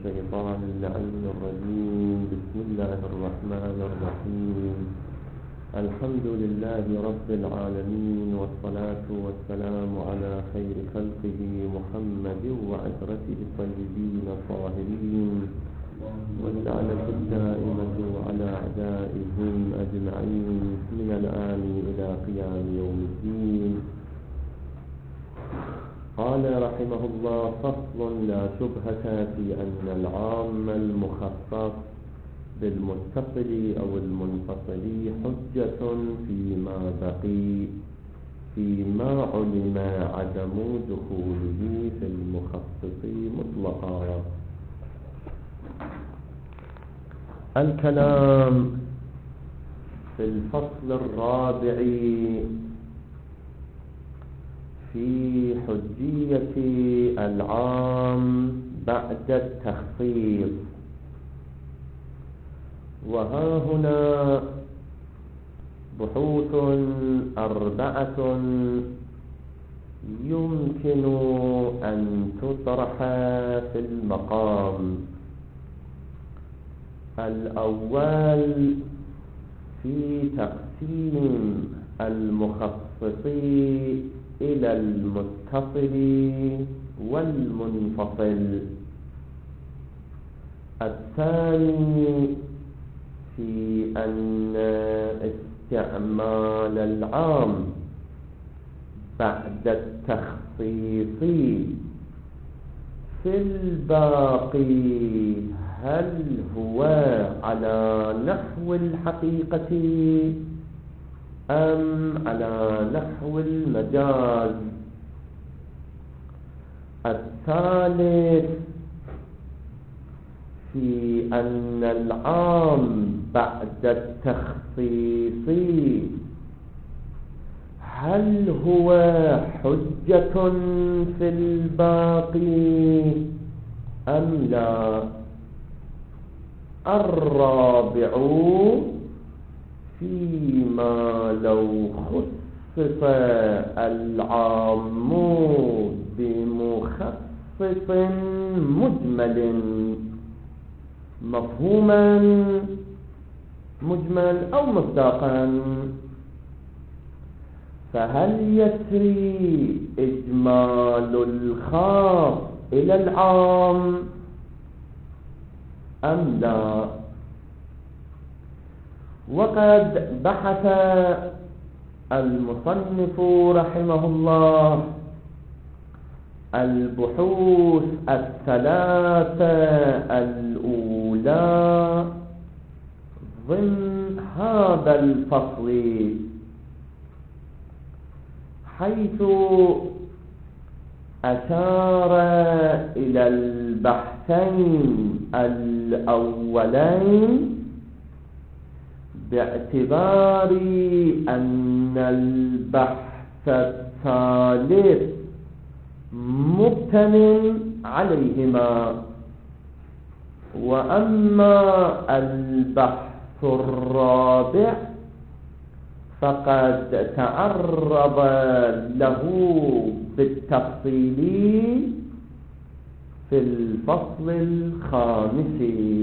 الشيطان اللعين الرجيم. بسم الله الرحمن الرحيم. الحمد لله رب العالمين، والصلاة والسلام على خير خلقه محمد وعترته الطيبين الطاهرين، واللعنة الدائمة على أعدائهم أجمعين من الآن إلى قيام يوم الدين. قال رحمه الله: فصل: لا شبهة في أن العام المخصص بالمتصل أو المنفصل حجة فيما بقي، فيما علم عدم دخوله في المخصص مطلقا. الكلام في الفصل الرابع في حجية العام بعد التخصيص. وها هنا بحوث أربعة يمكن أن تطرح في المقام. الأول في تقسيم المخصص إلى المتصل والمنفصل. الثاني في أن استعمال العام بعد التخصيص في الباقي هل هو على نحو الحقيقة أم على نحو المجاز. الثالث في أن العام بعد التخصيص هل هو حجة في الباقي أم لا. الرابع فيما لو خصص العام بمخصص مجمل، مفهوما مجمل أو مصداقا، فهل يسري إجمال الخاص إلى العام أم لا. وقد بحث المصنف رحمه الله البحوث الثلاثة الأولى ضمن هذا الفصل، حيث أشار إلى البحثين الأولين باعتبار أن البحث الثالث مبتن عليهما، وأما البحث الرابع فقد تعرض له بالتفصيل في الفصل الخامس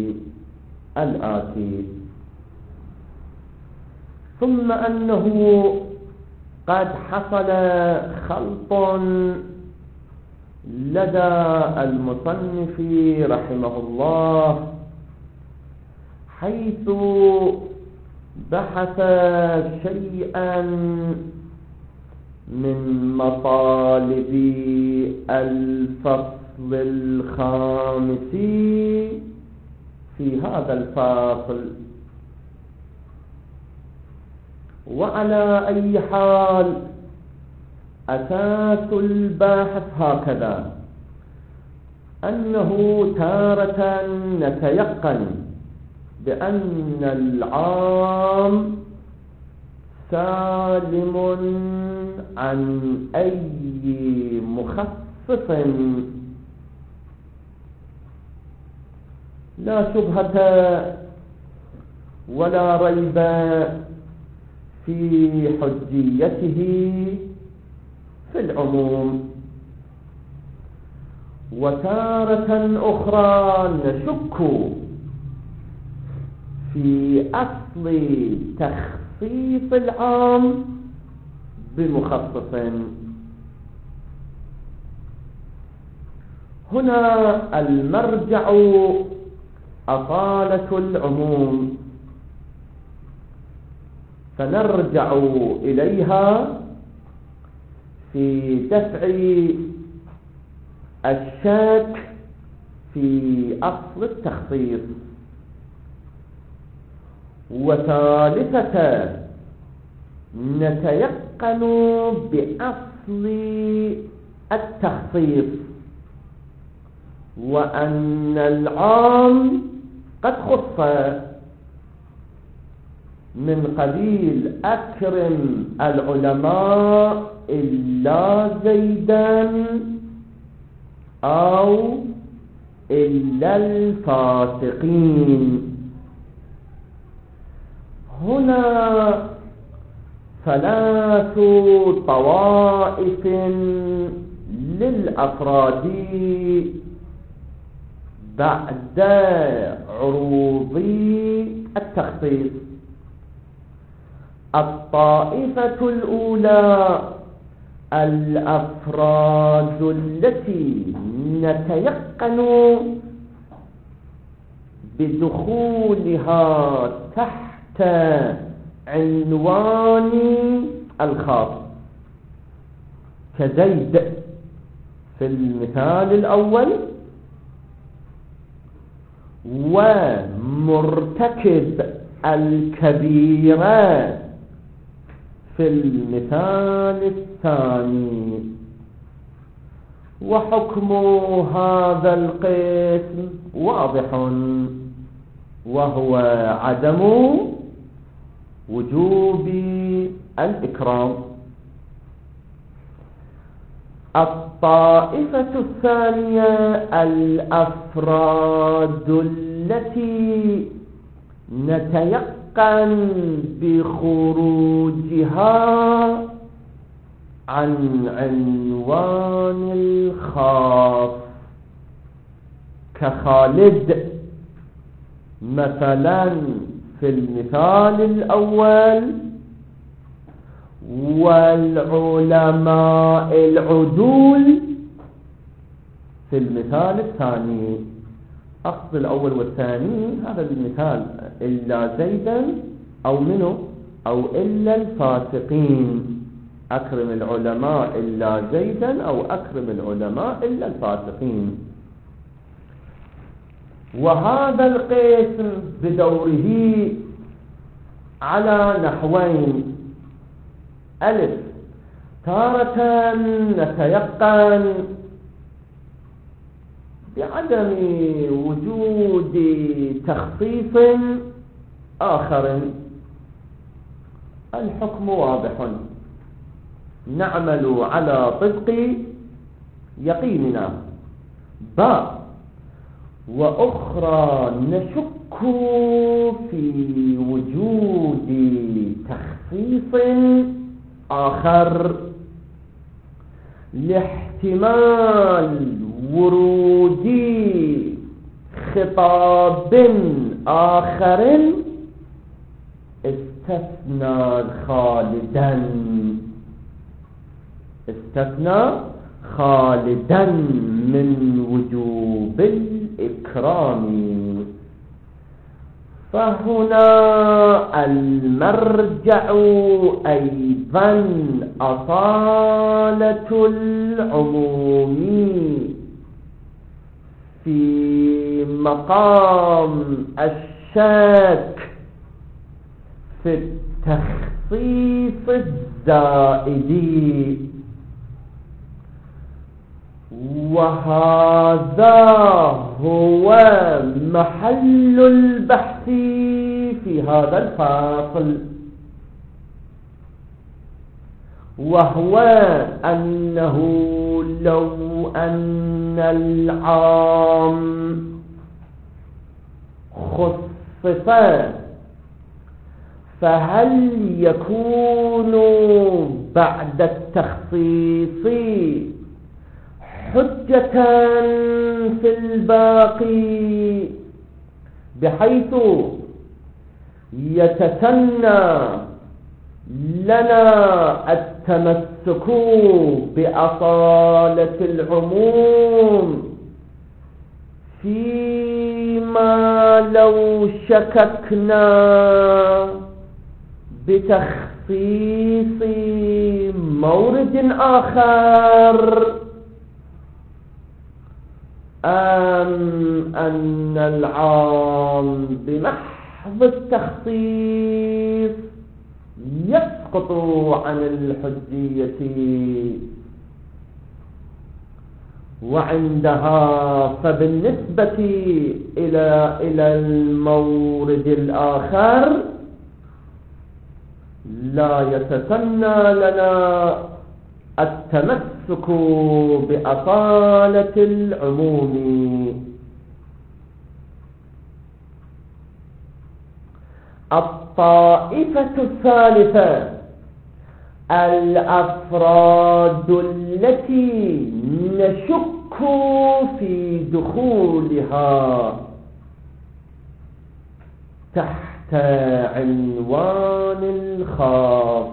الآتي. ثم أنه قد حصل خلط لدى المصنف رحمه الله، حيث بحث شيئا من مطالب الفصل الخامس في هذا الفصل. وعلى أي حال أساس الباحث هكذا: أنه تارة نتيقن بأن العام سالم عن أي مخصص، لا شبهة ولا ريب في حجيته في العموم. وتارة أخرى نشك في أصل تخصيص العام بمخصص. هنا المرجع أصالة العموم، فنرجع إليها في دفع الشك في أصل التخصيص. وثالثة نتيقن بأصل التخصيص، وأن العام قد خص من قبيل أكرم العلماء إلا زيدا أو إلا الفاسقين. هنا ثلاث طوائف للأفراد بعد عروض التخصيص. الطائفة الأولى الأفراد التي نتيقن بدخولها تحت عنوان الخاص، كزيد في المثال الأول، ومرتكب الكبيرة في المثال الثاني. وحكم هذا القسم واضح، وهو عدم وجوب الإكرام. الطائفة الثانية الأفراد التي نتيقن بخروجها عن عنوان الخاص، كخالد مثلا في المثال الأول، والعلماء العدول في المثال الثاني. أخذ الأول والثاني هذا المثال، إلا زيدا أو منه أو إلا الفاسقين، أكرم العلماء إلا زيدا أو أكرم العلماء إلا الفاسقين. وهذا القسم بدوره على نحوين: ألف، تارة نتيقن بعدم وجود تخصيص آخر، الحكم واضح، نعمل على طبق يقيننا. باء، وأخرى نشك في وجود تخصيص آخر لاحتمال ورود خطاب آخر استثنى خالدا من وجوب الإكرام. فهنا المرجع أيضا أصالة العموم في مقام الشك في التخصيص الزائد، وهذا هو محل البحث في هذا الفصل، وهو أنه لو أن العام خصص فهل يكون بعد التخصيص حجة في الباقي، بحيث يتسنى لنا التمسك بأصالة العموم فيما لو شككنا بتخصيص مورد آخر، أم أن العام بمحض التخصيص يسقط عن الحجية، وعندها فبالنسبة إلى المورد الآخر لا يتسنى لنا التمسك بأصالة العموم. الطائفة الثالثة الأفراد التي نشك في دخولها تحت عنوان الخاص،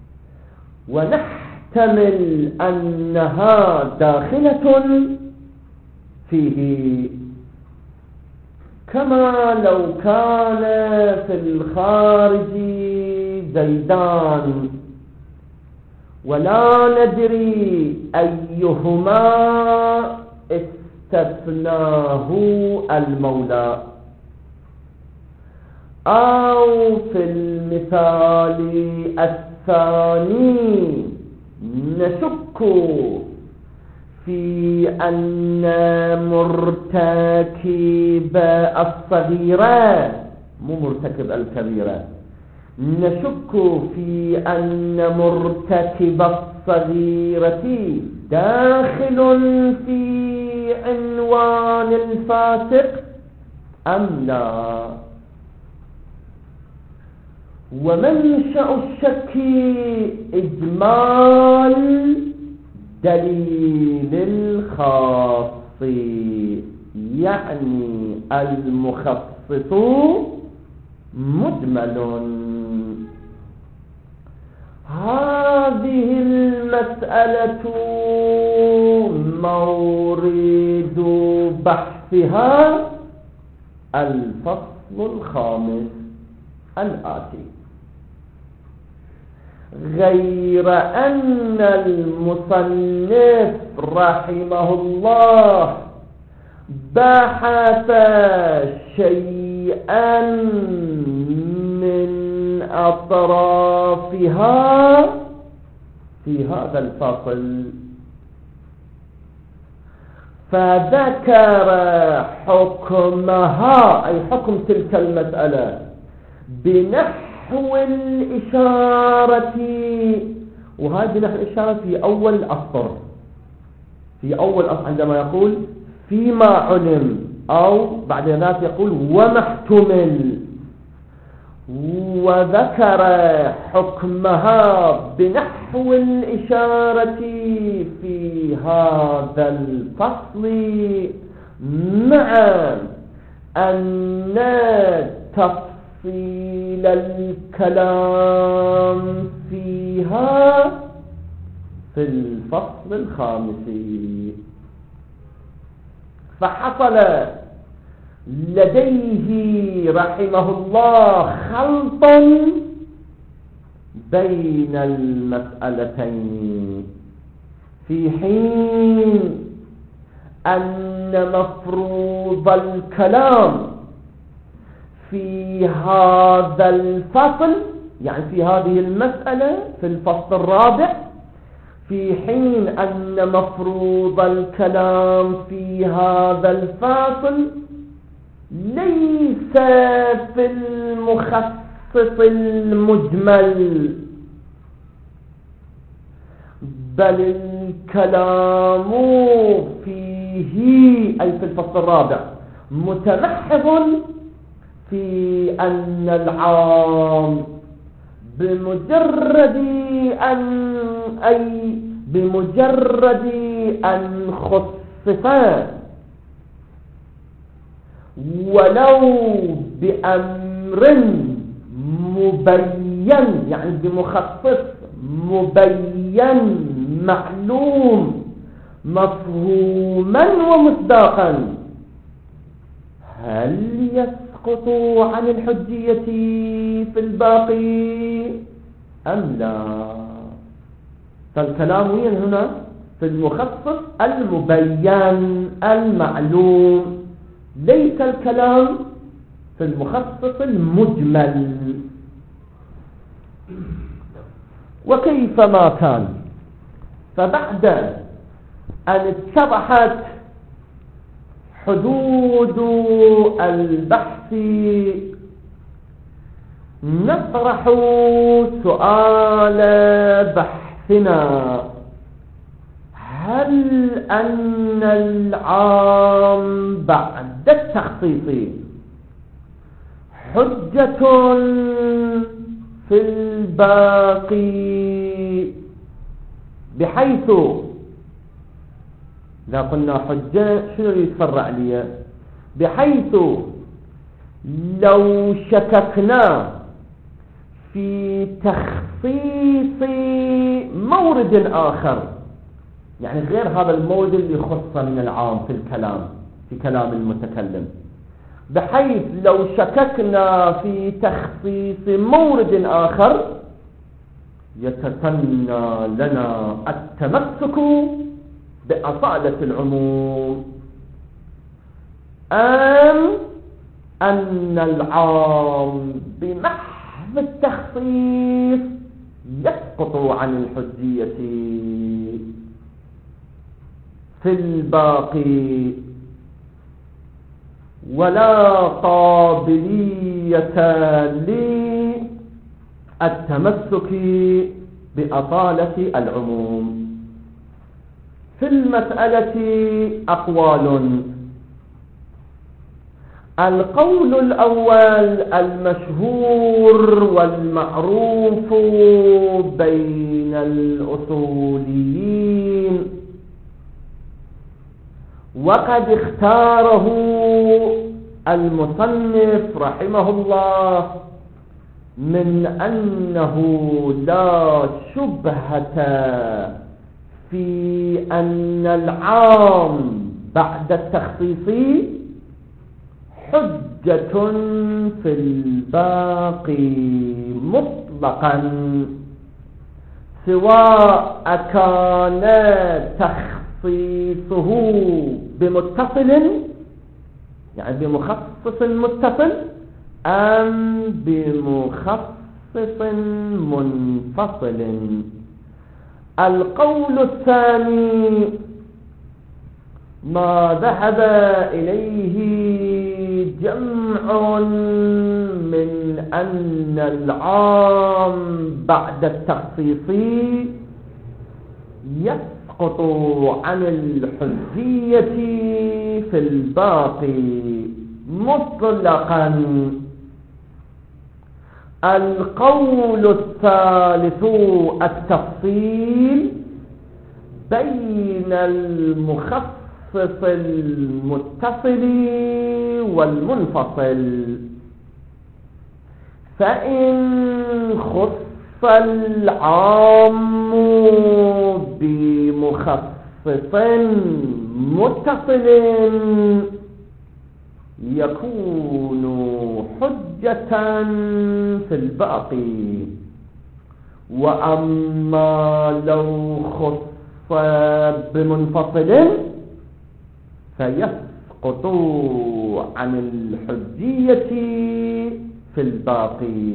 ونحتمل أنها داخلة فيه، كما لو كان في الخارج زيدان ولا ندري أيهما استثناه المولى، أو في المثال الثاني نشك في أن مرتكب الصغيرة مو مرتكب الكبيرة، نشك في أن مرتكب الصغيرة داخل في عنوان الفاسق أم لا. ومنشأ الشك إجمال دليل الخاص، يعني المخصص مجمل. هذه المسألة مورد بحثها الفصل الخامس الآتي، غير أن المصنف رحمه الله بحث شيئا من أطرافها في هذا الفصل، فذكر حكمها أي حكم تلك المسألة بنحو الإشارة، وهذه نحو الإشارة في أول الأسطر، عندما يقول فيما علم، أو بعد ذلك يقول وما احتمل، وذكر حكمها بنحو الإشارة في هذا الفصل، مع أن تفصيل الكلام فيها في الفصل الخامس. فحصل لديه رحمه الله خلط بين المسألتين، في حين أن مفروض الكلام في هذا الفصل، يعني في هذه المسألة في الفصل الرابع، في حين أن مفروض الكلام في هذا الفصل ليس في المخصص المجمل، بل الكلام فيه أي في الفصل الرابع متمحض في أن العام بمجرد شيئا خصصا ولو بأمر مبين، يعني بمخصص مبين معلوم مفهوما ومصداقا، هل يسقط عن الحجية في الباقي أم لا؟ فالكلام وين هنا؟ في المخصص المبين المعلوم، ليس الكلام في المخصص المجمل. وكيفما كان، فبعد أن اتضحت حدود البحث نطرح سؤال بحثنا: هل أن العام بعد التخصيص حجة في الباقي، بحيث إذا قلنا حجة شنو يتفرع لي؟ بحيث لو شككنا في تخصيص مورد آخر، يعني غير هذا المورد اللي يخص من العام في الكلام، في كلام المتكلم، بحيث لو شككنا في تخصيص مورد آخر يتسنى لنا التمسك بأصالة العموم، أم أن العام بمحض التخصيص يسقط عن الحجية في الباقي، ولا قابلية للتمسك بأصالة العموم. في المسألة أقوال: القول الأول المشهور والمعروف بين الأصوليين، وقد اختاره المصنف رحمه الله، من أنه لا شبهة في أن العام بعد التخصيص حجة في الباقي مطلقا، سواء كان تخصيصه بمتصل، يعني بمخصص متصل، أم بمخصص منفصل. القول الثاني ما ذهب إليه جمع من أن العام بعد التخصيص يسقط عن الحجية في الباقي مطلقا. القول الثالث التفصيل بين المخصص المتصل والمنفصل، فإن خص العام بمخصص متصل يكون حجة في الباقي، وأما لو خص بمنفصل فيسقط عن الحجية في الباقي.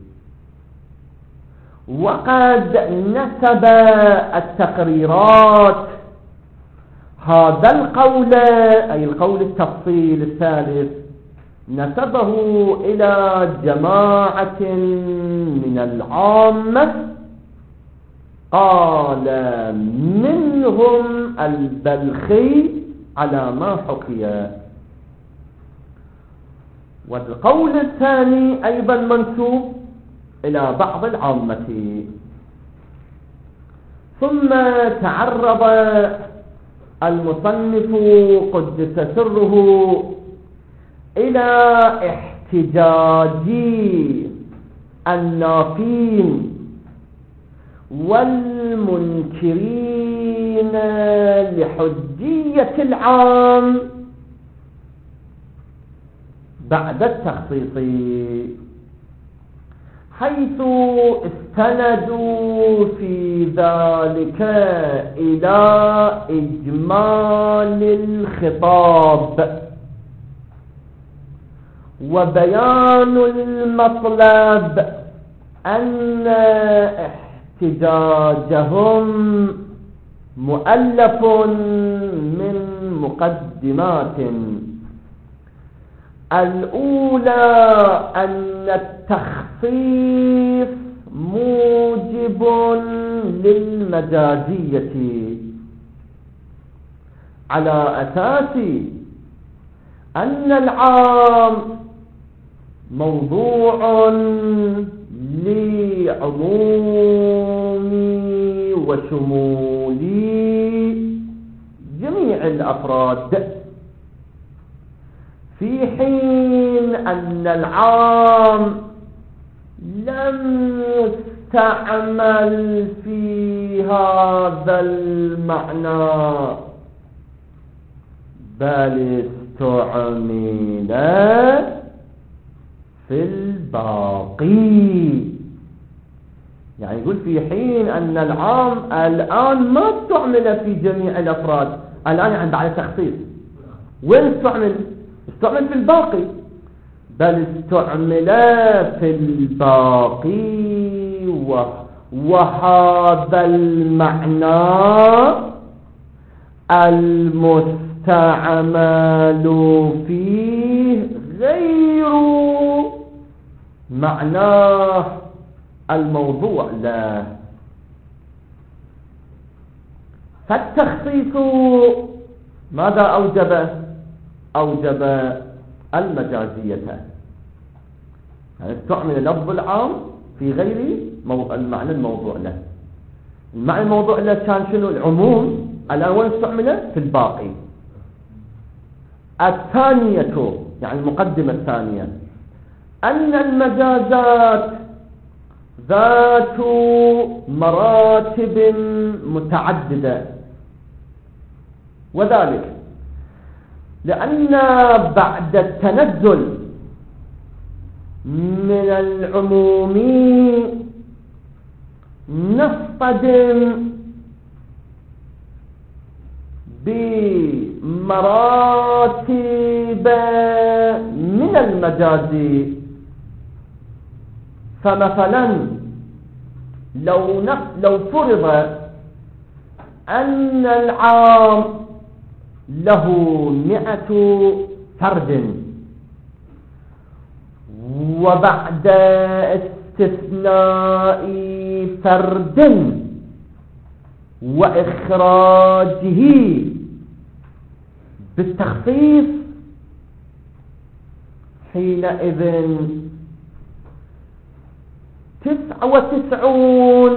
وقد نسب التقريرات هذا القول، أي القول التفصيل الثالث، نسبه إلى جماعة من العامة، قال منهم البلخي على ما حكي. والقول الثاني أيضا منسوب إلى بعض العامة. ثم تعرض المصنف قدس سره إلى احتجاج النافين والمنكرين لحجية العام بعد التخصيص، حيث استندوا في ذلك إلى إجمال الخطاب وبيان المطلب، أن احتجاجهم مؤلف من مقدمات. الأولى أن التخصيص موجب للمجازية على أساس أن العام موضوع لعموم وشمول جميع الأفراد، في حين أن العام لم يستعمل في هذا المعنى، بل استعمل في الباقي. يعني يقول في حين أن العام الآن ما استعمل في جميع الأفراد، الآن عند على تخصيص، وين استعمل؟ استعمل في الباقي، بل استعمل في الباقي، وهذا المعنى المستعمل فيه غير معناه الموضوع له. فالتخصيص ماذا أوجب؟ أوجب المجازية، يعني استعمل لفظ العام في غير المعنى الموضوع له. المعنى الموضوع له كان شنو؟ العموم، الآن وين استعمل؟ في الباقي. الثانية يعني المقدمة الثانية أن المجازات ذات مراتب متعددة، وذلك لأن بعد التنزل من العموم نصطدم بمراتب من المجاز. فمثلا لو فرض أن العام له 100 فرد، وبعد استثناء فرد وإخراجه بالتخصيص، حينئذ 99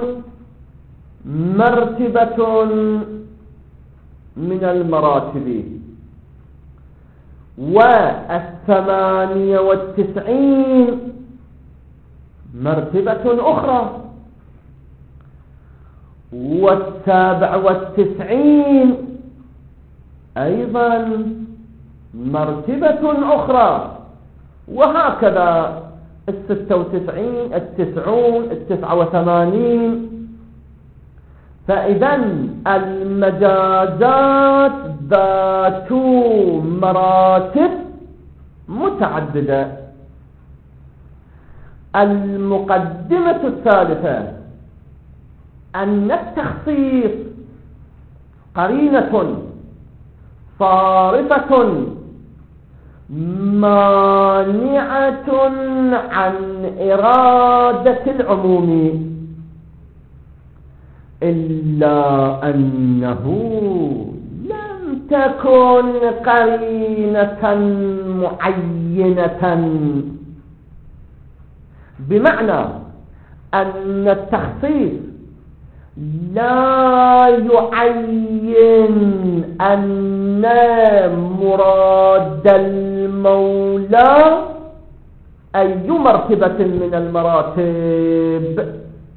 مرتبة من المراتب، و98 مرتبة أخرى، و97 أيضا مرتبة أخرى، وهكذا 96 90 89. فإذا المجازات ذات مراتب متعددة. المقدمة الثالثة أن التخصيص قرينة صارفة مانعة عن إرادة العموم، إلا أنه لم تكن قرينة معينة، بمعنى أن التخصيص لا يعين أن مراد المولى أي مرتبة من المراتب.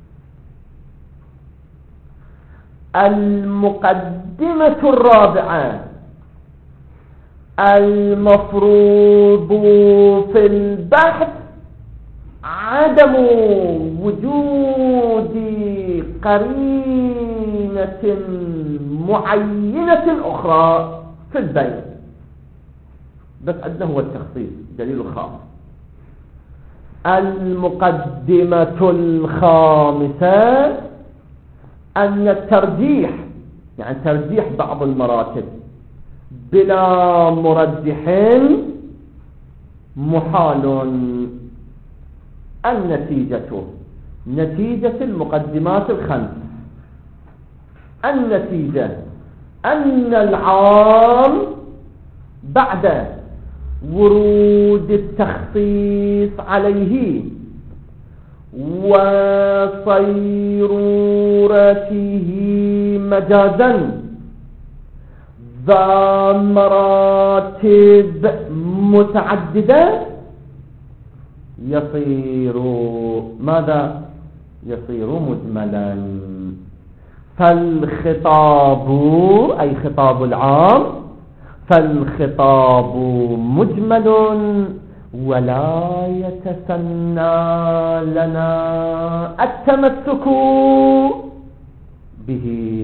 المقدمة الرابعة المفروض في البحث عدم وجود قرينة معينة أخرى في البيع، بس عندنا هو التخصيص دليل خاص. المقدمة الخامسة أن الترجيح، يعني ترجيح بعض المراتب بلا مرجح محال. نتيجة المقدمات الخمس، النتيجة أن العام بعد ورود التخصيص عليه وصيرورته مجازا ذا مراتب متعددة يصير ماذا؟ يصير مجملا. فالخطاب أي خطاب العام، فالخطاب مجمل ولا يتسنى لنا التمسك به.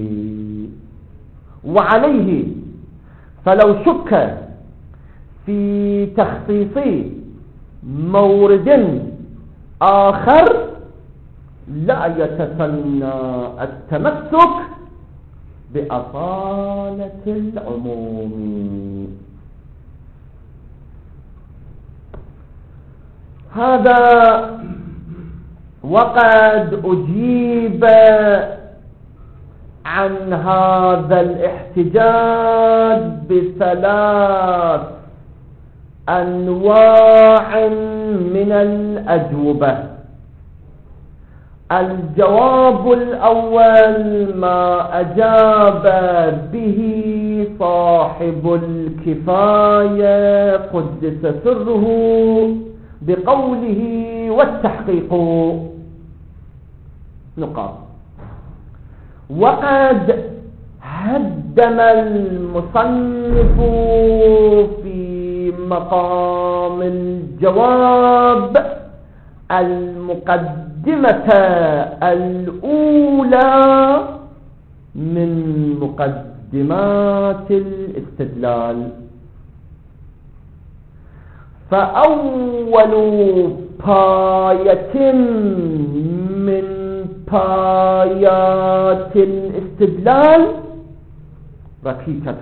وعليه فلو شك في تخصيص مورد آخر لا يتسنى التمسك بأصالة العموم. هذا وقد أجيب عن هذا الاحتجاج بثلاث أنواع من الأجوبة. الجواب الأول ما أجاب به صاحب الكفاية قدس سره بقوله والتحقيق نقاط. وقد هدم المصنف في مقام الجواب المقدمة الأولى من مقدمات الاستدلال. فأول باية من بايات الاستدلال ركيكة،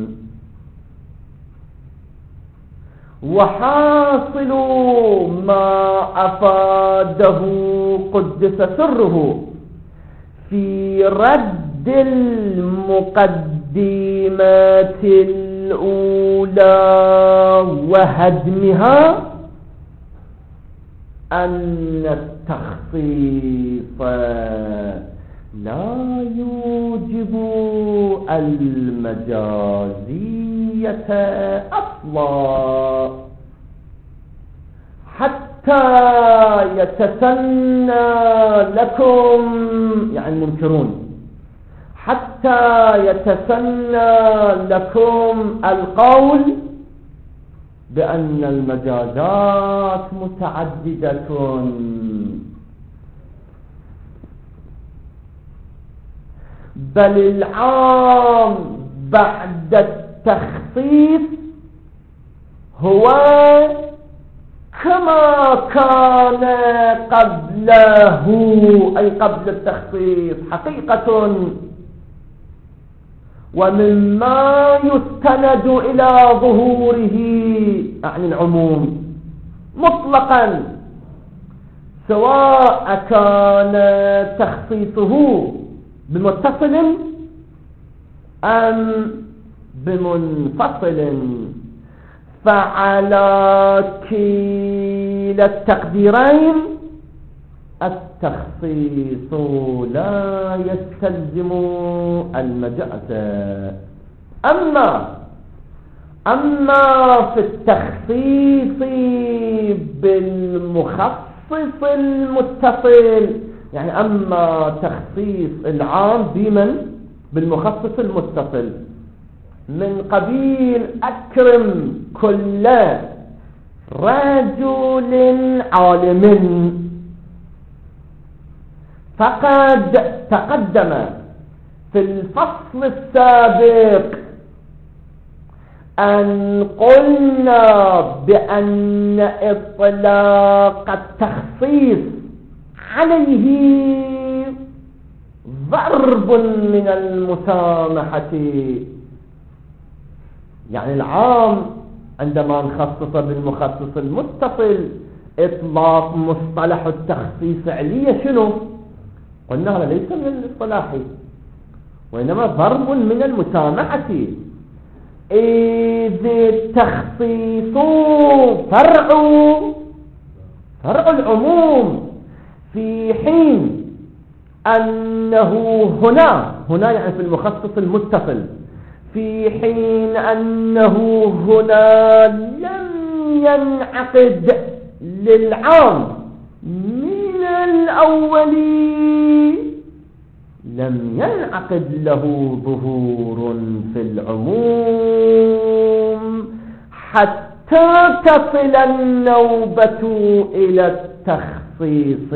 وحاصل ما أفاده قدس سره في رد المقدمات الأولى وهدمها أن التخصيص لا يوجب المجازية أصلا حتى يتسنى لكم، يعني المنكرون، حتى يتسنى لكم القول بأن المجازات متعددة. بل العام بعد التخصيص هو كما كان قبله، أي قبل التخصيص حقيقة، ومما يستند إلى ظهوره عن العموم مطلقا، سواء كان تخصيصه بمتصل أم بمنفصل. فعلى كلا التقديرين التخصيص لا يستلزم المجاز. أما في التخصيص بالمخصص المتصل، يعني أما تخصيص العام بمن؟ بالمخصص المتصل، من قبيل أكرم كل رجل عالم، فقد تقدم في الفصل السابق أن قلنا بأن إطلاق التخصيص عليه ضرب من المسامحة. يعني العام عندما نخصص بالمخصص المتصل إطلاق مصطلح التخصيص عليه شنو؟ قلنا هذا ليس من الاصطلاح، وإنما ضرب من المسامحة، إذ التخصيص فرع العموم، في حين أنه هنا يعني في المخصص المتصل، في حين أنه هنا لم ينعقد للعام من الأول، لم ينعقد له ظهور في العموم حتى تصل النوبة إلى التخصيص.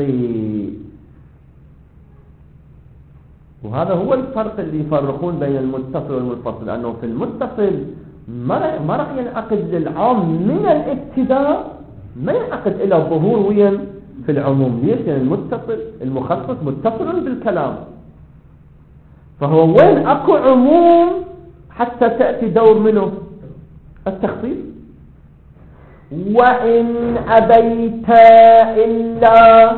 وهذا هو الفرق اللي يفرقون بين المتصل والمنفصل، لأنه في المتصل ما راح ينعقد للعام من الابتداء، ما ينعقد إلى ظهور وين في العموم. ليش؟ يعني المخصص متصل بالكلام، فهو وين أكو عموم حتى تأتي دور منه التخصيص. وإن أبيت إلا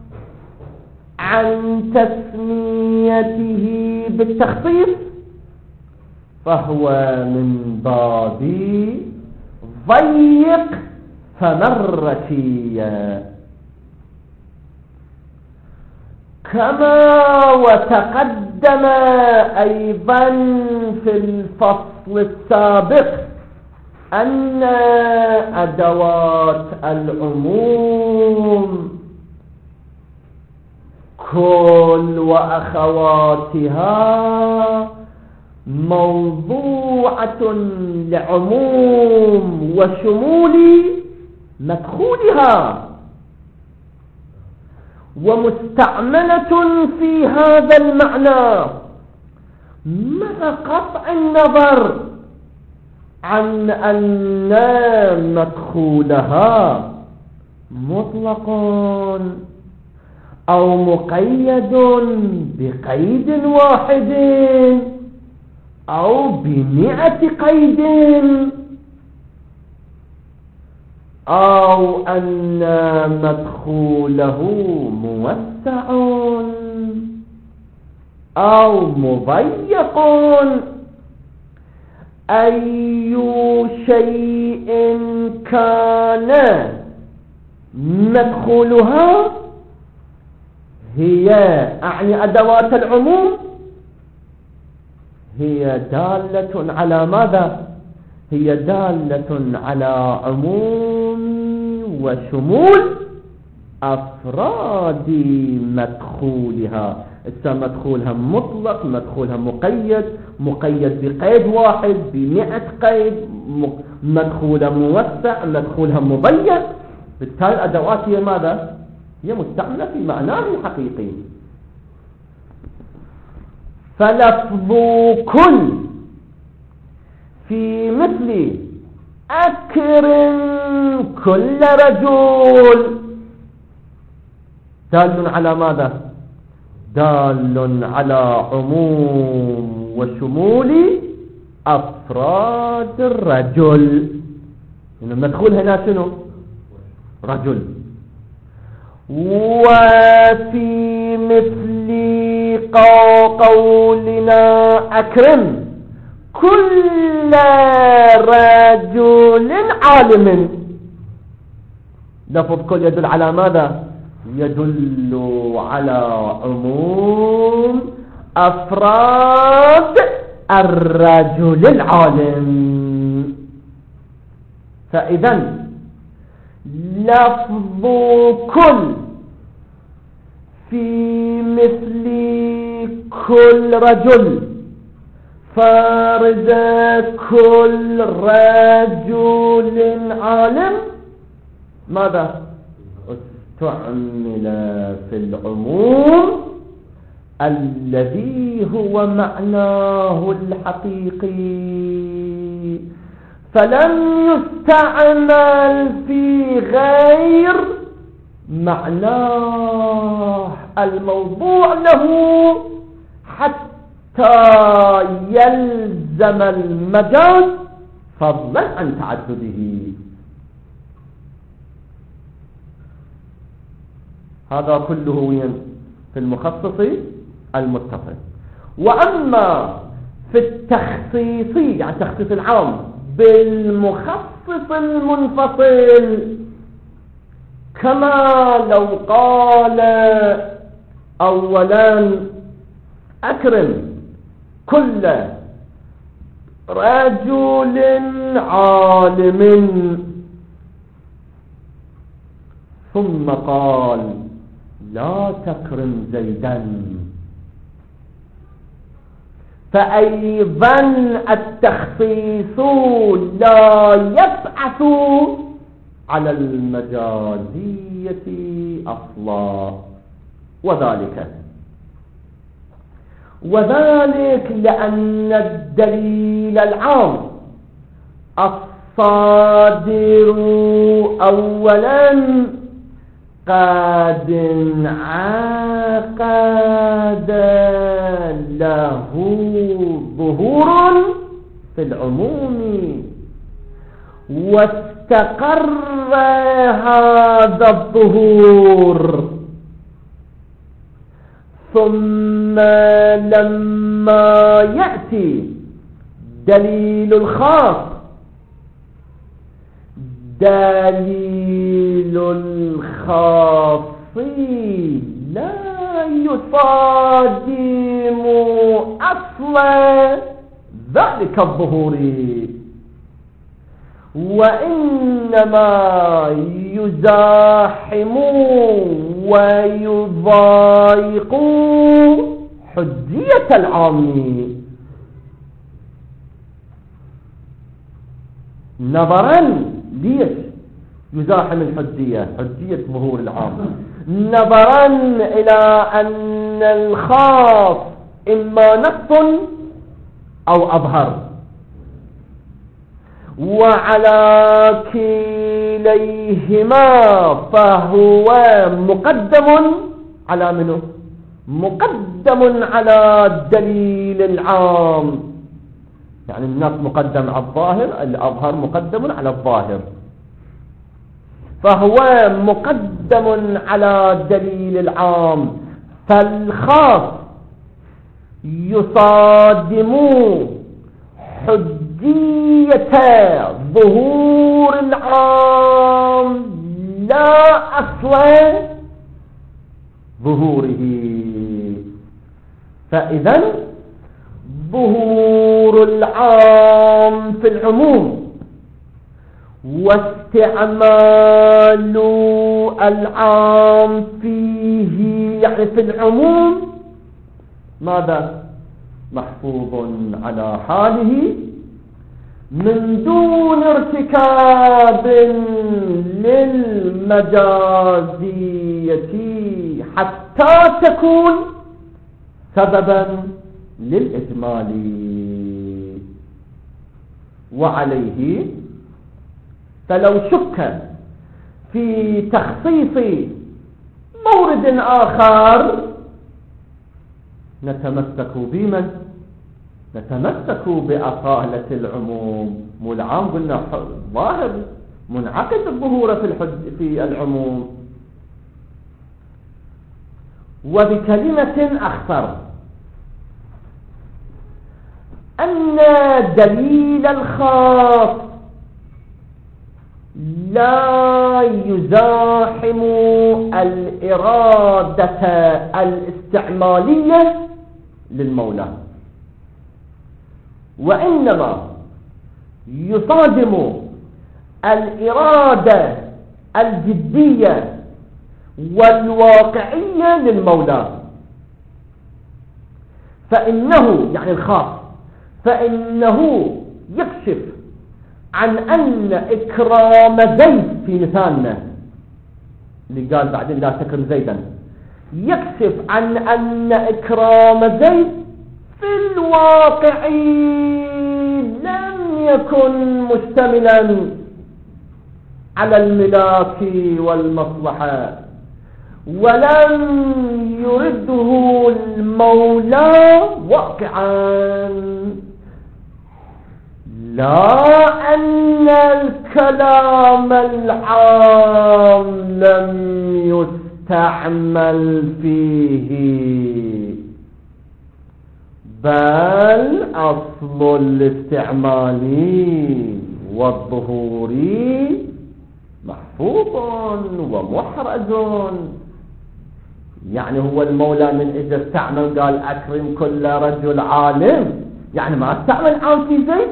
عن تسميته بالتخصيص فهو من باب ضيق فمرتي. كما وتقدم أيضا في الفصل السابق أن أدوات العموم كل وأخواتها موضوعة لعموم وشمول مدخولها، ومستعملة في هذا المعنى مع قطع النظر عن أن مدخولها مطلق أو مقيد بقيد واحد أو ب100 قيد، أو أن مدخوله موسع أو مضيق. أي شيء كان مدخولها هي أعني أدوات العموم، هي دالة على ماذا؟ هي دالة على عموم وشمول أفراد مدخولها. مدخولها مطلق، مدخولها مقيد بقيد واحد، ب100 قيد، مدخولها موسع، مدخولها مضيق. بالتالي الأدوات هي ماذا؟ هي مستعملة في معناه الحقيقي. فلفظ كل في مثل أكرم كل رجل دال على ماذا؟ دال على عموم وشمول أفراد الرجل. المدخول هنا شنو؟ رجل. وفي مثل قولنا أكرم كل رجل عالم، لفظ كل يدل على ماذا؟ يدل على عموم أفراد الرجل العالم. فإذا لفظ كل في مثل كل رجل فرد كل رجل عالم ماذا؟ استعمل في العموم الذي هو معناه الحقيقي، فلم يستعمل في غير معناه الموضوع له حتى يلزم المجاز فضلا عن تعدده. هذا كله في المخصص المتصل. وأما في التخصيص يعني تخصيص العام بالمخصص المنفصل، كما لو قال أولا أكرم كل رجل عالم، ثم قال لا تكرم زيدا، فأيضا التخصيص لا يبعث على المجازية أصلا. وذلك لأن الدليل العام الصادر أولا قد انعقد له ظهور في العموم، واستقر هذا الظهور، ثم لما يأتي دليل الخاص دليل الخاص لا يصادم أصل ذلك الظهور، وإنما يزاحم ويضايق حجية العام. نظرا ليش يزاحم حجية ظهور العام؟ نظرا إلى أن الخاص إما نص أو أظهر، وعلى كليهما فهو مقدم على منه؟ مقدم على الدليل العام، يعني النص مقدم على الظاهر، الأظهر مقدم على الظاهر، فهو مقدم على الدليل العام، فالخاص يصادم حجية ظهور العام لا أصل ظهوره. فإذا ظهور العام في العموم واستعمال العام فيه يعني في العموم ماذا؟ محفوظ على حاله من دون ارتكاب للمجازية حتى تكون سببا للإجمال. وعليه فلو شك في تخصيص مورد آخر نتمسك بمن؟ نتمسك بأصالة العموم. والعام قلنا ظاهر منعقد الظهور في العموم. وبكلمة أخطر أن دليل الخاص لا يزاحم الإرادة الاستعمالية للمولى، وإنما يصادم الإرادة الجدية والواقعية للمولى. فإنه يعني الخاص، فإنه يكشف عن أن إكرام زيد في مثالنا اللي قال بعدين لا تكرم زيدا، يكشف عن أن إكرام زيد في الواقع لم يكن مشتملا على الملاك والمصلحة، ولم يرده المولى واقعا، لا أن الكلام العام لم يستعمل فيه، بل أصل الاستعمال والظهور محفوظ ومحرز. يعني هو المولى من إذا استعمل قال أكرم كل رجل عالم، يعني ما استعمل عام في زيد،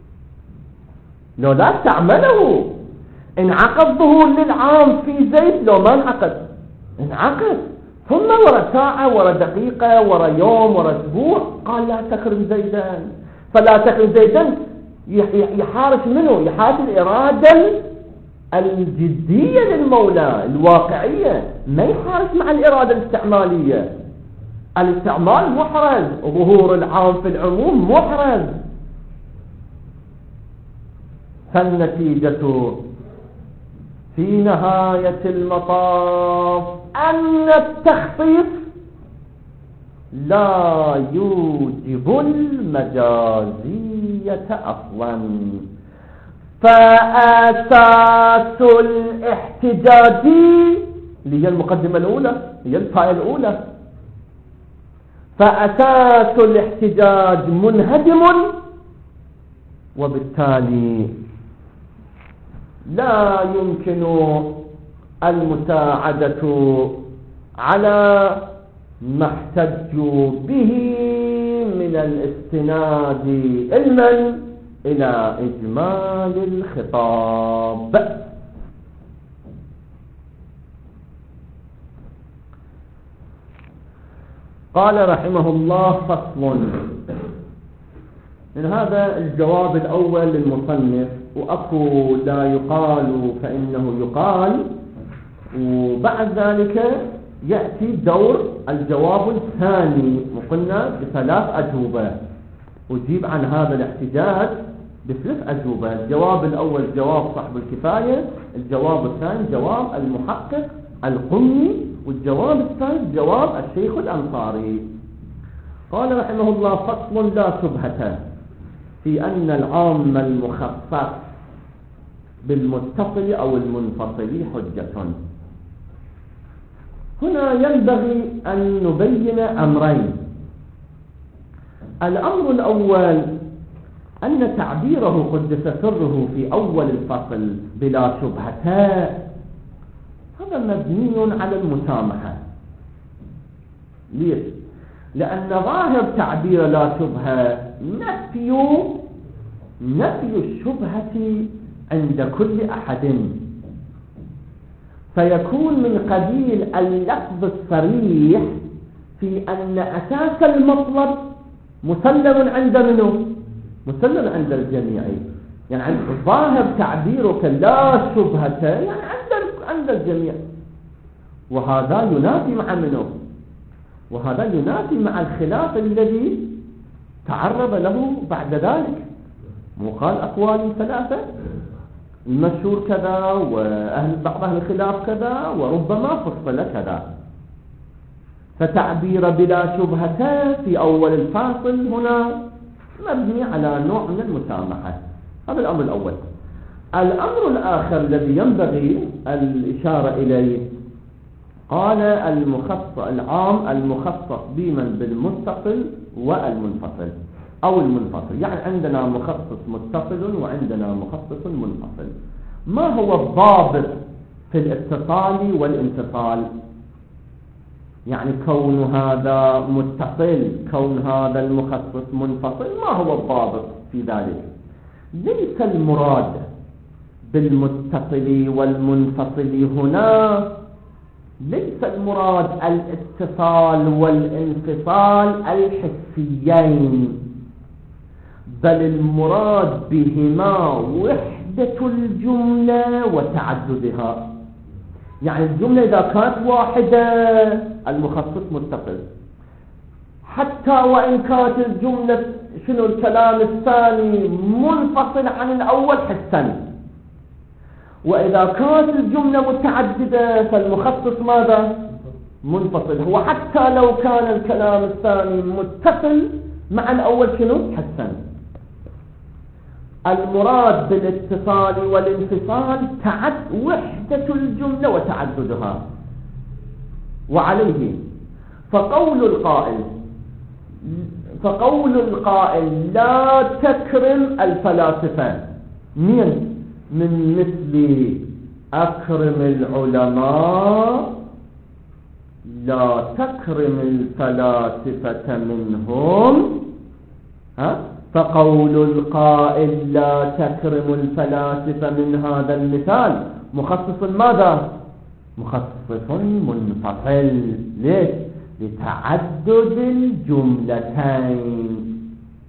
لو لا استعمله انعقد ظهور للعام في زيد، لو ما انعقد انعقد، ثم ورا ساعة ورا دقيقة ورا يوم ورا اسبوع قال لا تكرم زيدا. فلا تكرم زيدا يحارش منه، يحارش الإرادة الجدية للمولى الواقعية، ما يحارش مع الإرادة الاستعمالية. الاستعمال محرز، ظهور العام في العموم محرز. فالنتيجة في نهاية المطاف أن التخصيص لا يوجب المجازية أصلا. فأساس الاحتجاج اللي هي المقدمة الأولى، هي الفائدة الأولى، فأساس الاحتجاج منهدم، وبالتالي لا يمكن المساعدة على ما احتجوا به من الاستناد علما إلى إجمال الخطاب. قال رحمه الله: فصل. من هذا الجواب الأول للمصنف، وأكو لا يقال فإنه يقال، وبعد ذلك يأتي دور الجواب الثاني، وقلنا بثلاث أجوبة، أجيب عن هذا الاحتجاج بثلاث أجوبة. الجواب الأول جواب صاحب الكفاية، الجواب الثاني جواب المحقق القمي، والجواب الثالث جواب الشيخ الأنصاري. قال رحمه الله: فصل. لا شبهة في أن العام المخصص بالمتصل أو المنفصل حجة. هنا ينبغي أن نبين أمرين. الأمر الأول أن تعبيره قدس سره في أول الفصل بلا شبهة هذا مبني على المسامحة. ليش؟ لأن ظاهر تعبير لا شبهة نفي الشبهة عند كل أحد، فيكون من قبيل اللفظ الصريح في أن أساس المطلب مسلم عند منه؟ مسلم عند الجميع. يعني ظاهر تعبيرك لا شبهة يعني عند الجميع، وهذا ينافي مع منه، وهذا ينافي مع الخلاف الذي تعرض له بعد ذلك. وقال أقوال ثلاثة، المشهور كذا، وبعض أهل الخلاف كذا، وربما فصل كذا. فتعبير بلا شبهة في أول الفاصل هنا مبني على نوع من المسامحة. هذا الأمر الأول. الأمر الآخر الذي ينبغي الإشارة إليه، قال العام المخصص بمن بالمتصل والمنفصل أو المنفصل. يعني عندنا مخصص متصل وعندنا مخصص منفصل. ما هو الضابط في الاتصال والانفصال؟ يعني كون هذا متصل، كون هذا المخصص منفصل، ما هو الضابط في ذلك؟ ليس المراد بالمتصل والمنفصل هنا، ليس المراد الاتصال والانفصال الحسيين، بل المراد بهما وحدة الجملة وتعددها. يعني الجملة إذا كانت واحدة المخصص متصل، حتى وإن كانت الجملة الكلام الثاني منفصل عن الأول حسا، وإذا كانت الجملة متعددة فالمخصص ماذا؟ منفصل. هو حتى لو كان الكلام الثاني متصل مع الأول حسا. المراد بالاتصال والانفصال وحدة الجملة وتعددها. وعليه فقول القائل لا تكرم الفلاسفة من مثل أكرم العلماء، لا تكرم الفلاسفة منهم. فقول القائل لا تكرم الفلاسفة من هذا المثال مخصص ماذا؟ مخصص منفصل. ليش؟ لتعدد الجملتين.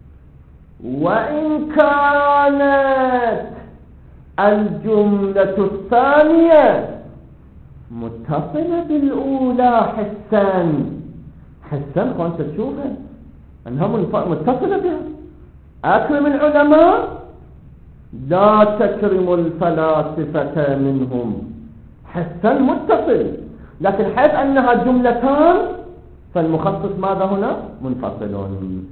وإن كانت الجملة الثانية متصلة بالأولى حسا وأنت تشوفها أنها متصلة بها. أكرم العلماء لا تكرم الفلاسفة منهم، حسا متصل، لكن حيث أنها جملتان فالمخصص ماذا هنا؟ منفصل.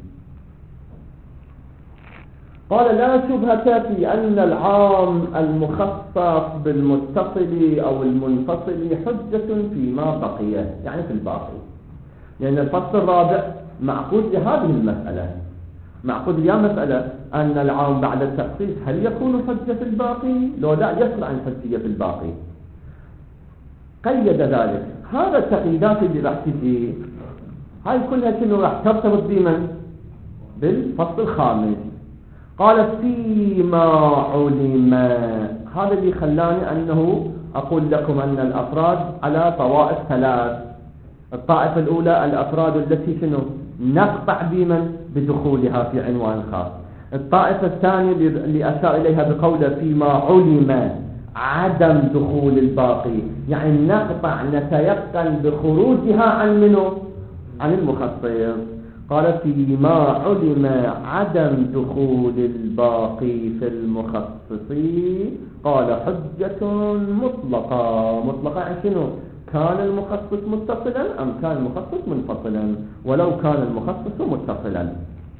قال لا شبهة في أن العام المخصص بالمتصل أو المنفصل حجة فيما بقي، يعني في الباقي، لأن الفصل الرابع معقود لهذه المسألة، معقود لها مسألة أن العام بعد التخصيص هل يكون حجة في الباقي؟ لو لا يصل عن حجية في الباقي. قيد ذلك. هذا التقييدات اللي راح تجي هاي كلها راح ترتبط بمن؟ بالفصل الخامس. قال فيما علم. هذا اللي خلاني أنه أقول لكم أن الأفراد على طوائف ثلاث. الطائفة الأولى الأفراد التي نقطع بمن؟ بدخولها في عنوان خاص. الطائفة الثانية اللي أشار إليها بقوله فيما علم عدم دخول الباقي، يعني نقطع نتيقن بخروجها عن منه؟ عن المخصص. قال فيما علم عدم دخول الباقي في المخصص قال حجة مطلقة. مطلقة عن كان المخصص متصلا أم كان المخصص منفصلا؟ ولو كان المخصص متصلا.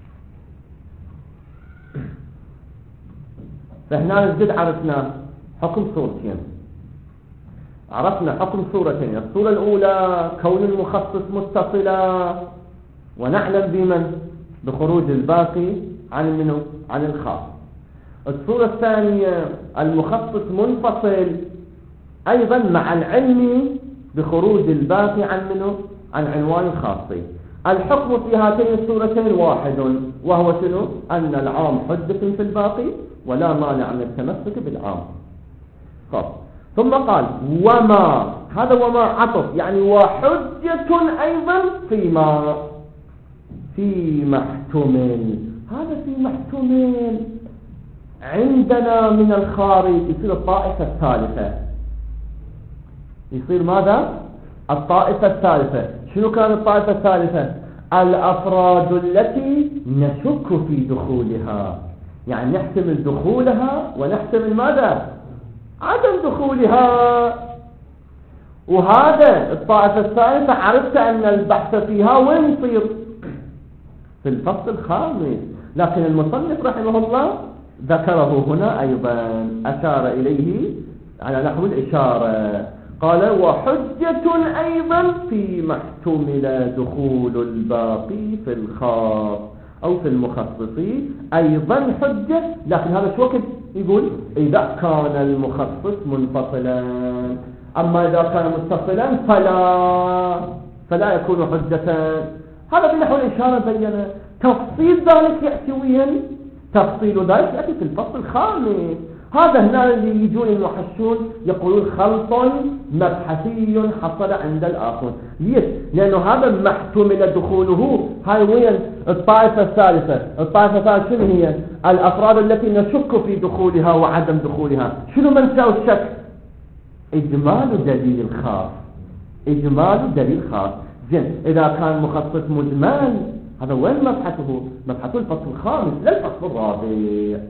فهنا نجد عرفنا حكم صورتين، عرفنا حكم صورتين. الصورة الأولى كون المخصص متصلا ونعلم بمن؟ بخروج الباقي عن منه؟ عن الخاص. الصورة الثانية المخصص منفصل أيضا مع العلم بخروج الباقي عن منه؟ عن عنوان خاصي. الحكم في هاتين الصورتين واحد، وهو أن العام حجة في الباقي ولا مانع من التمسك بالعام. ثم قال وما، هذا وما عطف، يعني وحجة أيضا فيما احتمل. هذا فيما احتمل عندنا من الخارج يصير الطائفة الثالثة. يصير ماذا؟ الطائفة الثالثة. شنو كانت الطائفة الثالثة؟ الأفراد التي نشك في دخولها، يعني نحتمل دخولها ونحتمل ماذا؟ عدم دخولها. وهذا الطائفة الثالثة عرفت أن البحث فيها وين يصير؟ في الفصل الخامس، لكن المصنف رحمه الله ذكره هنا أيضا، أشار إليه على نحو الإشارة. قال وحجة أيضا فيما احتمل دخول الباقي في الخاص أو في المخصص، أيضا حجة، لكن هذا شو وقت يقول إذا كان المخصص منفصلا، أما إذا كان متصلا فلا يكون حجة. هذا بنحو الإشارة بينا. تفصيل ذلك يأتي وين؟ تفصيل ذلك يأتي في الفصل الخامس. هذا هنا اللي يجون المحشون يقولون خلط مبحثي حصل عند الآخر. ليش؟ لأنه هذا محتمل دخوله. هاي وين الطائفة الثالثة؟ الطائفة الثالثة شنو هي؟ الأفراد التي نشك في دخولها وعدم دخولها. شنو منشأ الشك؟ إجمال دليل خاص. إجمال دليل خاص. زين، إذا كان مخصص مجمل هذا وين مبحثه؟ مبحثه الفصل الخامس لا الفصل الرابع.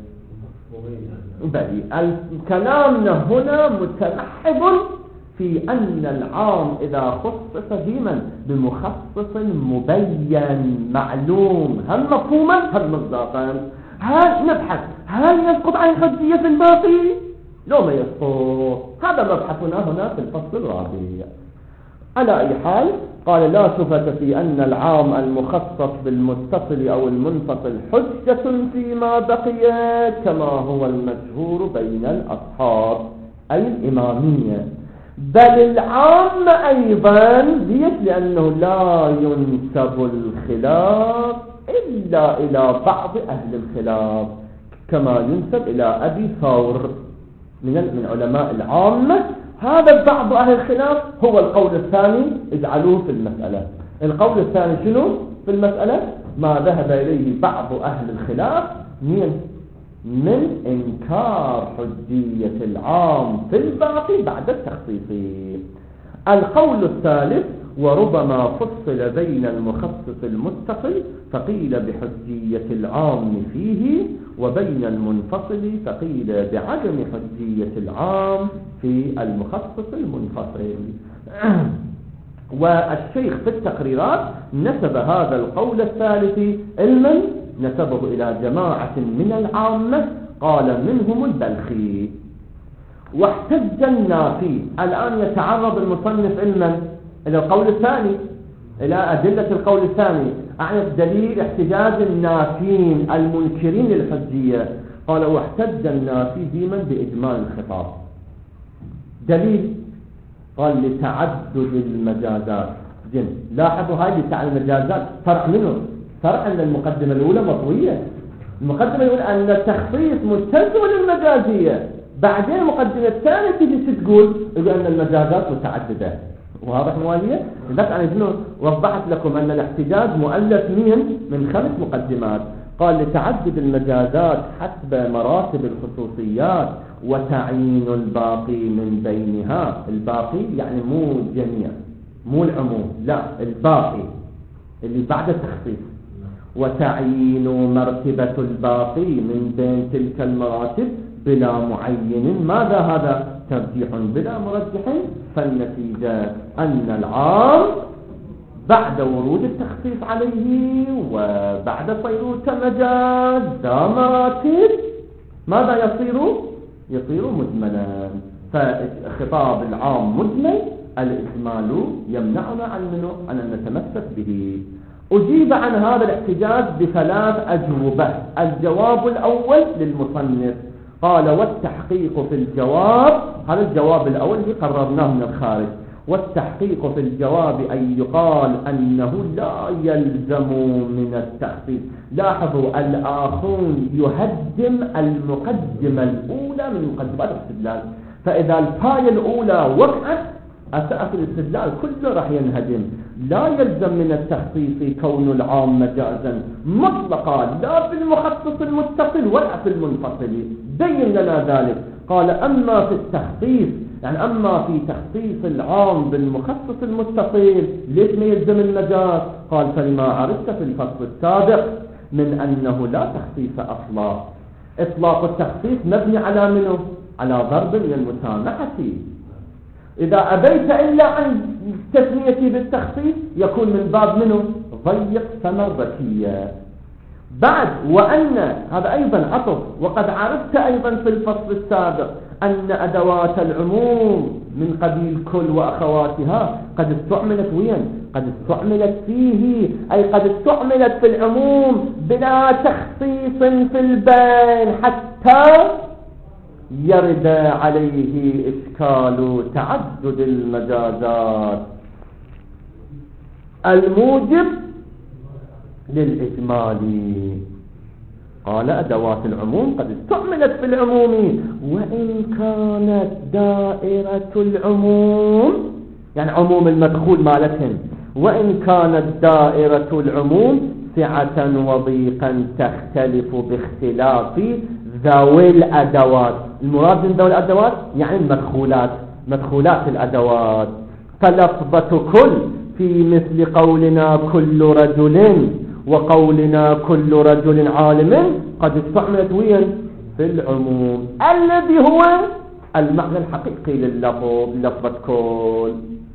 بلي كلامنا هنا متمحض في أن العام إذا خصص بمخصص مبين معلوم هم مفهوما هم مصداقا، هل نبحث هل يسقط عن الحجية في الباقي؟ لو ما يسقط. هذا مبحثنا هنا في الفصل الرابع. على أي حال قال لا شبهة في أن العام المخصص بالمتصل أو المنفصل حجة فيما بقي كما هو المشهور بين الأصحاب أي الإمامية، بل العام أيضا. ليش؟ لأنه لا ينسب الخلاف إلا إلى بعض أهل الخلاف كما ينسب إلى أبي ثور من علماء العامة. هذا بعض أهل الخلاف هو القول الثاني اجعلوه في المسألة. القول الثاني شنو في المسألة؟ ما ذهب إليه بعض أهل الخلاف من إنكار حجية العام في الباقي بعد التخصيص. القول الثالث وربما فصل بين المخصص المتصل فقيل بحجية العام فيه، وبين المنفصل فقيل بعدم حجية العام في المخصص المنفصل. والشيخ في التقريرات نسب هذا القول الثالث علما نسبه إلى جماعة من العامة قال منهم البلخي. واحتج النافي. الآن يتعرض المصنف علما إلى القول الثاني، إلى أدلة القول الثاني، أعني دليل احتجاج النافين المنكرين للحجية. قال واحتج النافي ديما بإجمال الخطاب. دليل قال لتعدد المجازات. جن لاحظوا هاي المجازات فرع منه، فرع أن المقدمة الأولى مطوية. المقدمة الأولى أن التخصيص مستلزم للمجازية، بعدين المقدمة الثانية تجي تقول أن المجازات متعددة. واضح موالية؟ بس أنا وضحت لكم أن الاحتجاج مؤلف من 5 مقدمات. قال لتعدد المجازات حسب مراتب الخصوصيات وتعيين الباقي من بينها. الباقي يعني مو الجميع مو العموم، لا الباقي اللي بعد التخصيص. وتعيين مرتبة الباقي من بين تلك المراتب بلا معين. ماذا هذا؟ ترجيح بلا مرجح. فالنتيجة أن العام بعد ورود التخصيص عليه وبعد صيرورة مجاز ذا مراتب ماذا يصير مجملا. فخطاب العام مجمل، الإجمال يمنعنا عن أن نتمسك به. أجيب عن هذا الاحتجاج ب3 أجوبة. الجواب الأول للمصنف قال والتحقيق في الجواب، هذا الجواب الأول اللي قررناه من الخارج. والتحقيق في الجواب أن يقال أنه لا يلزم من التخصيص. لاحظوا الآخرون يهدم المقدمة الأولى من مقدمات الاستدلال، فإذا الفاية الأولى وقعت أساس الاستدلال كله راح ينهدم. لا يلزم من التخصيص كون العام مجازا مطلقا لا في المخصص المتصل ولا في المنفصل. بين لنا ذلك. قال أما في التخصيص يعني أما في تخصيص العام بالمخصص المتصل ليش ما يلزم المجاز؟ قال فلما عرفت في الفصل السابق من أنه لا تخصيص أصلا. إطلاق التخصيص مبني على منه؟ على ضرب من المسامحة. إذا أبيت إلا عن تسميتي بالتخصيص يكون من باب منه؟ ضيق ثمرتية. بعد وأن هذا أيضا عطف. وقد عرفت أيضا في الفصل السابق أن أدوات العموم من قبيل كل وأخواتها قد استعملت وين؟ قد استعملت فيه، أي قد استعملت في العموم بلا تخصيص في البين حتى يرد عليه إشكال تعدد المجازات الموجب للإجمال. قال أدوات العموم قد استعملت في العموم وإن كانت دائرة العموم، يعني عموم المدخول مالتهم، وإن كانت دائرة العموم سعة وضيقا تختلف باختلاف ذوي الأدوات. المراد من ذوي الأدوات يعني المدخولات، مدخولات الأدوات. فلفظة كل في مثل قولنا كل رجل وقولنا كل رجل عالم قد استعملت وين؟ في العموم الذي هو المعنى الحقيقي لللفظ، لفظة كل.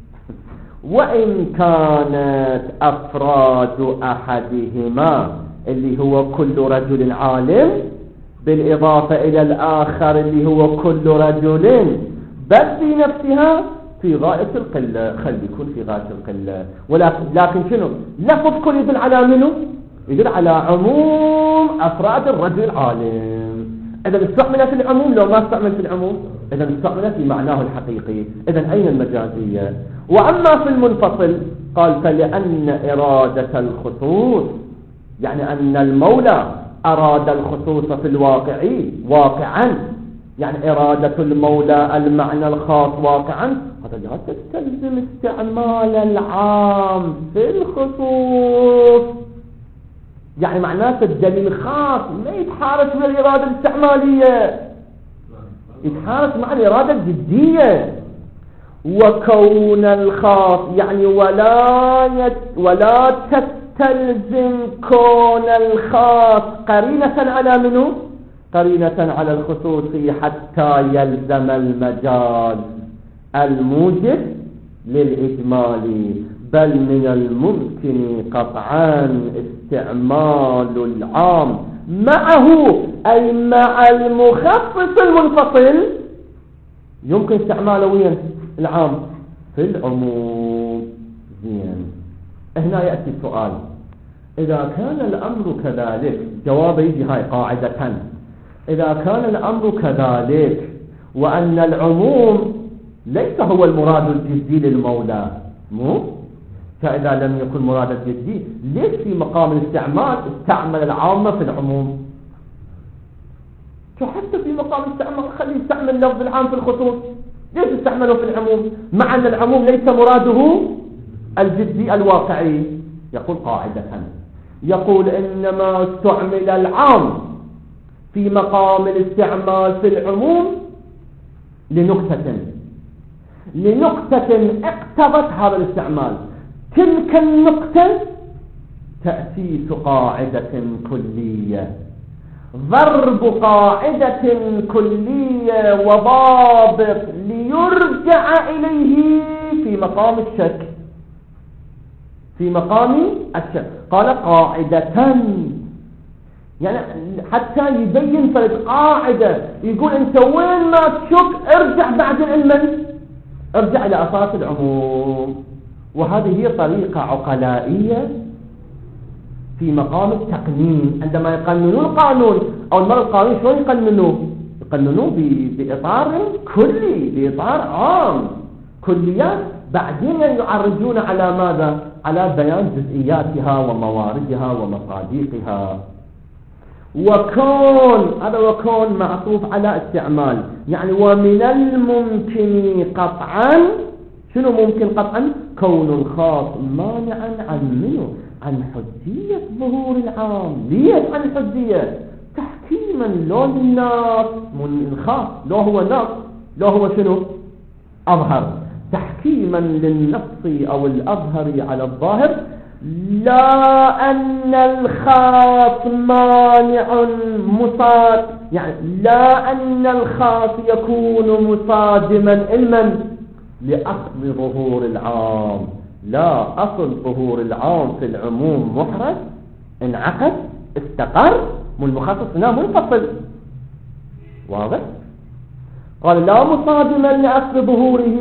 وإن كانت أفراد أحدهما اللي هو كل رجل عالم بالإضافة إلى الآخر اللي هو كل رجل بل في نفسها في غاية القلة، خلي يكون في غاية القلة. لكن شنو لفظ كل يدل على منه؟ يدل على عموم أفراد الرجل العالم. إذا استعمل في العموم لو ما استعمل في العموم إذا استعمل في معناه الحقيقي. إذا أين المجازية؟ وأما في المنفصل قال فلأن إرادة الخصوص، يعني أن المولى أراد الخصوص في الواقع واقعا، يعني إرادة المولى المعنى الخاص واقعا، هذا لا تستلزم استعمال العام في الخصوص. يعني معناته الدليل الخاص ما يتحارش مع الإرادة الاستعمالية، يتحارش مع الإرادة الجدية. وكون الخاص يعني ولا تستلزم كون الخاص قرينة على منه؟ قرينة على الخصوص حتى يلزم المجاز الموجب للإجمال، بل من الممكن قطعا استعمال العام معه أي مع المخصص المنفصل. يمكن استعماله وين؟ العام في العموم. زين، هنا يأتي السؤال: إذا كان الأمر كذلك، جواب يجي هاي قاعدة، إذا كان الأمر كذلك وأن العموم ليس هو المراد الجدي للمولى، فإذا لم يكن مراد الجدي ليش في مقام الاستعمال استعمل العامة في العموم؟ حتى في مقام الاستعمال خليه يستعمل لفظ العام في الخصوص، ليش استعمله في العموم مع أن العموم ليس مراده الجدي الواقعي؟ يقول قاعدة، يقول إنما استعمل العام في مقام الاستعمال في العموم لنقطة اقتضت هذا الاستعمال. تلك النقطة تأسيس قاعدة كلية، ضرب قاعدة كلية وضابط ليرجع إليه في مقام الشك، في مقام الشك. قال قاعدة، يعني حتى يبين فرد قاعدة، يقول انت وين ما تشك ارجع بعد العلم، ارجع إلى أساس العموم. وهذه هي طريقة عقلائية في مقام التقنين. عندما يقننون القانون أو المرة القانون شلون يقننوه بإطار كلي، بإطار عام، كليات، بعدين يعرجون على ماذا؟ على بيان جزئياتها ومواردها ومصادقها. وكون معطوف على استعمال، يعني ومن الممكن قطعا، شنو ممكن قطعا؟ كون الخاص مانعا عن منه، عن حجية ظهور العام. ليش عن الحجية؟ تحكيما لو للنص من الخاص، لو هو نص، لو هو شنو؟ أظهر، تحكيما للنص أو الأظهر على الظاهر، لا أن الخاص مانع مصاد، يعني لا أن الخاص يكون مصادما علما لأصل ظهور العام. لا، أصل ظهور العام في العموم محرز، انعقد، استقر، من المخصص هنا منفصل. واضح؟ قال لا مصادما لأصل ظهوره،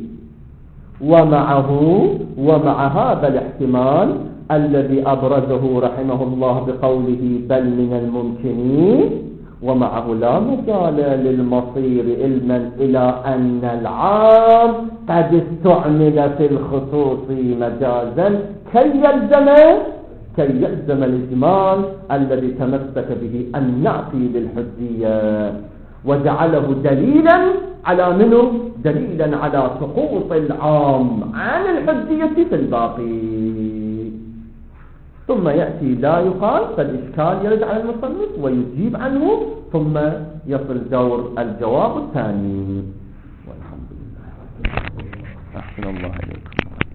ومع هذا الاحتمال الذي أبرزه رحمه الله بقوله بل من الممكن، ومعه لا مجال للمصير علما إلى أن العام قد استعمل في الخصوص مجازا كي يلزم الإجمال الذي تمسك به النعفي للحجية، وجعله دليلا على منه، دليلا على سقوط العام عن الحجية في الباقي. ثم يأتي لا يقال، فالإشكال يرد على المصنف ويجيب عنه، ثم يصل دور الجواب الثاني. والحمد لله. أحسن الله إليكم.